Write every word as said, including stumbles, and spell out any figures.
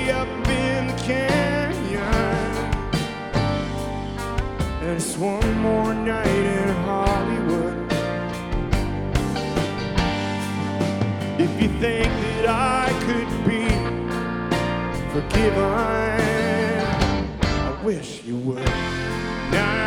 way up in the canyon. And it's one more night in Hollywood. If you think that I could be forgiven, I wish you would. Now